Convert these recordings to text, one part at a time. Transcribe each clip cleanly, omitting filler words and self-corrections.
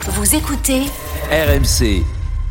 Vous écoutez RMC.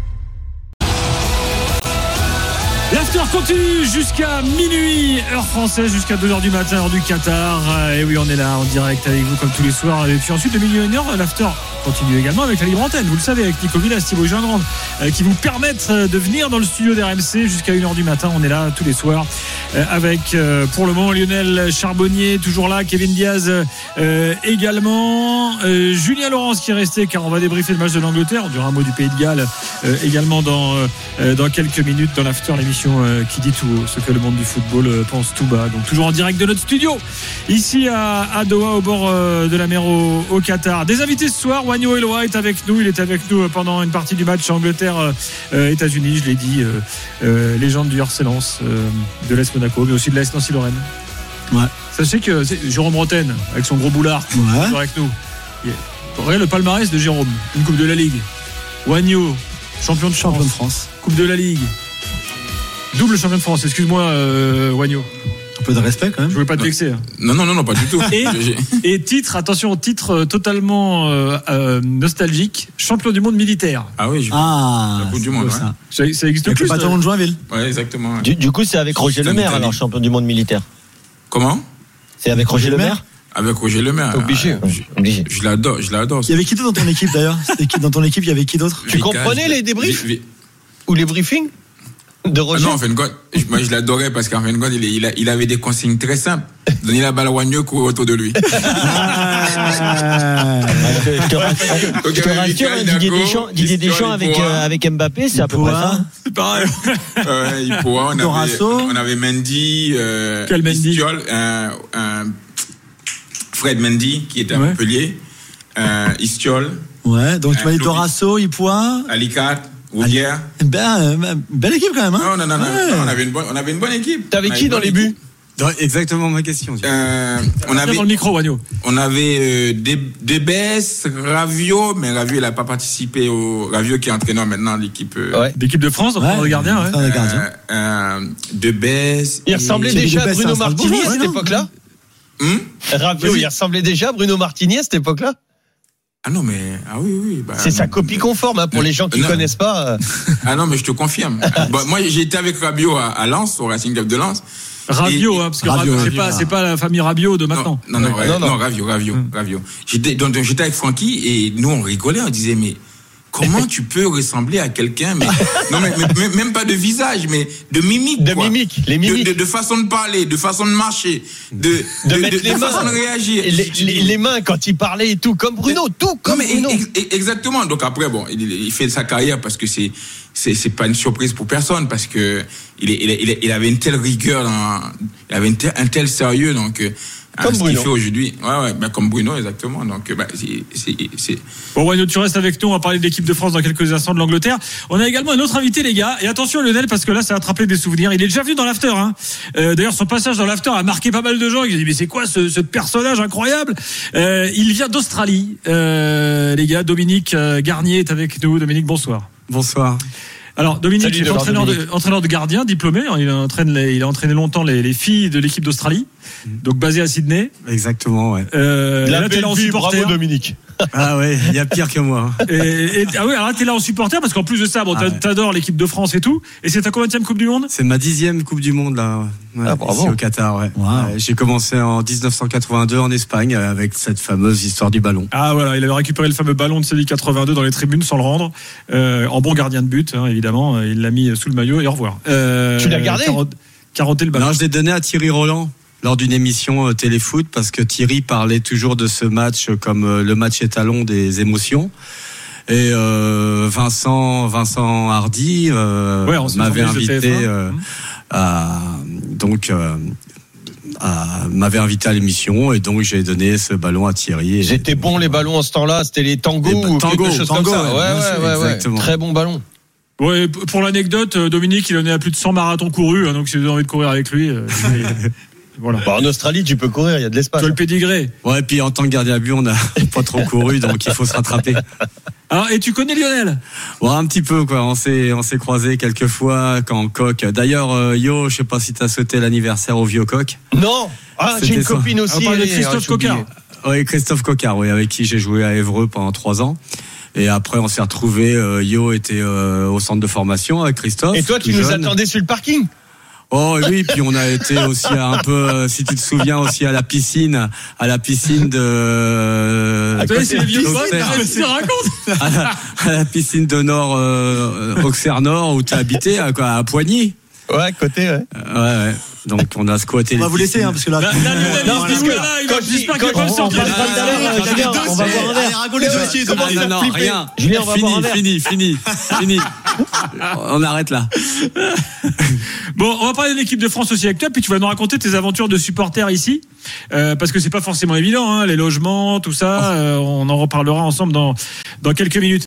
L'after continue jusqu'à minuit, heure française, jusqu'à 2h du matin, heure du Qatar. Et oui, on est là en direct avec vous comme tous les soirs. Et puis ensuite, de minuit à 1h, l'after continue également avec la libre antenne. Vous le savez, avec Nico Villas, Thibaut Gingrande, qui vous permettent de venir dans le studio d'RMC jusqu'à 1h du matin. On est là tous les soirs avec, pour le moment, Lionel Charbonnier, toujours là, Kevin Diaz également, Julien Laurence qui est resté, car on va débriefer le match de l'Angleterre. On dira un mot du Pays de Galles également dans quelques minutes dans l'after, l'émission qui dit tout haut ce que le monde du football pense tout bas. Donc toujours en direct de notre studio ici à Doha, au bord de la mer au Qatar. Des invités ce soir, Wagno Eloa est avec nous. Il était avec nous pendant une partie du match Angleterre-États-Unis, je l'ai dit, légende du RC Lens, de l'AS Monaco, mais aussi de l'AS Nancy-Lorraine. Ouais. Sachez que c'est Jérôme Bretagne avec son gros boulard, toujours avec nous. Regardez le palmarès de Jérôme: une Coupe de la Ligue, Wagno champion de France, Coupe de la Ligue, double champion de France. Excuse-moi, Wagno. Un peu de respect quand même. Je voulais pas te vexer. Non, pas du tout. Et titre totalement nostalgique, champion du monde militaire. Ah oui, la Coupe du monde. Ça existe avec plus. Le bataillon de Joinville. Ouais, exactement. Ouais. Du coup, c'est avec Roger Lemaire, alors champion du monde militaire. Comment? C'est avec Roger Lemaire. Avec Roger Lemaire. Obligé. Je l'adore. Il y avait qui d'autre dans ton équipe d'ailleurs? Dans ton équipe, il y avait qui d'autre? Tu comprenais les débriefs ou les briefings de Roger? Non, en fin de compte, moi je l'adorais parce qu'en fin de compte, il avait des consignes très simples. Donner la balle à Wagno, courir autour de lui. Je te rassure, Didier Deschamps avec Mbappé, c'est à peu près ça. C'est pareil. Il pourra. On avait Mendy, quel Mendy? Istiol, Fred Mendy qui était à Montpellier, Istiol. Ouais, donc tu m'as dit Dorasso, Ipoua, Alicat, Rouvière. Belle équipe quand même, hein? Non. Ouais. On avait une bonne équipe. T'avais qui dans les buts? Exactement ma question. On avait dans le micro, Wagno. On avait Debès, Raviot, mais Raviot il n'a pas participé au Raviot qui est entraîneur maintenant de l'équipe. L'équipe de France, de gardien. Debès. Il ressemblait déjà à Bruno Martini à cette époque-là. Raviot, il ressemblait déjà à Bruno Martini à cette époque-là. Ah non, mais oui. C'est sa copie conforme pour les gens qui connaissent pas. Ah non, mais je te confirme. Moi, j'ai été avec Rabiot à Lens, au Racing Club de Lens. Rabiot, parce que c'est pas la famille Rabiot de maintenant. Non, Rabiot. J'étais avec Francky et nous on rigolait, on disait mais comment tu peux ressembler à quelqu'un, mais même pas de visage, mais de mimique, les mimiques, de façon de parler, de façon de marcher, de mettre les mains, façon de réagir, les mains quand il parlait et tout, comme Bruno, Bruno. Exactement. Donc après il fait sa carrière parce que c'est pas une surprise pour personne parce que il avait une telle rigueur, il avait un tel sérieux, donc. Comme Bruno. Ce qu'il fait aujourd'hui. Comme Bruno, exactement. Donc, c'est. Bon, Wagno, tu restes avec nous. On va parler de l'équipe de France dans quelques instants, de l'Angleterre. On a également un autre invité, les gars. Et attention, Lionel, parce que là, ça a attrapé des souvenirs. Il est déjà venu dans l'after, hein. D'ailleurs, son passage dans l'after a marqué pas mal de gens. Ils ont dit, mais c'est quoi ce personnage incroyable? Il vient d'Australie. Les gars, Dominique Garnier est avec nous. Dominique, bonsoir. Bonsoir. Alors Dominique est entraîneur de gardien diplômé. Il a entraîné longtemps les filles de l'équipe d'Australie, donc basé à Sydney. Exactement, ouais. Là t'es là en supporter. Bravo Dominique. Ah ouais, il y a pire que moi. Alors là t'es là en supporter parce qu'en plus de ça, t'adores l'équipe de France et tout. Et c'est ta combienième Coupe du Monde? C'est ma 10e Coupe du Monde là. Ici au Qatar, ouais. Wow. J'ai commencé en 1982 en Espagne avec cette fameuse histoire du ballon. Ah voilà, il avait récupéré le fameux ballon de Séville 82 dans les tribunes sans le rendre, en bon gardien de but, hein, évidemment. Il l'a mis sous le maillot et au revoir. Tu l'as gardé? Carotter le ballon. Non, je l'ai donné à Thierry Roland lors d'une émission téléfoot parce que Thierry parlait toujours de ce match comme le match étalon des émotions. Et Vincent Hardy m'avait invité m'avait invité à l'émission et donc j'ai donné ce ballon à Thierry. C'était bon les ballons en ce temps-là, c'était les tangos ou quelque chose comme ça. Ouais. Très bon ballon. Ouais, pour l'anecdote, Dominique, il en est à plus de 100 marathons courus, hein, donc si vous avez envie de courir avec lui, voilà. En Australie, tu peux courir, il y a de l'espace. Tu as le pédigré. Ouais, et puis en tant que gardien à but, on n'a pas trop couru, donc il faut se rattraper. Alors, et tu connais Lionel? Ouais, un petit peu, quoi. On s'est croisés quelques fois quand Coq. D'ailleurs, Yo, je sais pas si t'as souhaité l'anniversaire au vieux Coq. Non. J'ai une copine aussi. On parle de Christophe Coquard. Oui, Christophe Coquard, oui, avec qui j'ai joué à Évreux pendant 3 ans. Et après, on s'est retrouvés. Yo était au centre de formation avec Christophe. Et toi, tu nous attendais sur le parking? Oh oui, puis on a été aussi un peu, si tu te souviens, aussi à la piscine de. C'est les vieux potes, qu'est-ce que tu racontes? À la piscine de Nord, Auxerre Nord, où tu as habité, à Poigny. Ouais, côté, ouais. Ouais. Donc on a squatté. On va vous laisser, parce que là. J'espère qu'il va pas me sortir. On va boire un verre. Rago les dossiers. Non, rien. Julien, on va boire un verre. Fini. On arrête là. Bon, on va parler de l'équipe de France aussi avec toi, puis tu vas nous raconter tes aventures de supporter ici, parce que c'est pas forcément évident, hein, les logements, tout ça. On en reparlera ensemble dans quelques minutes.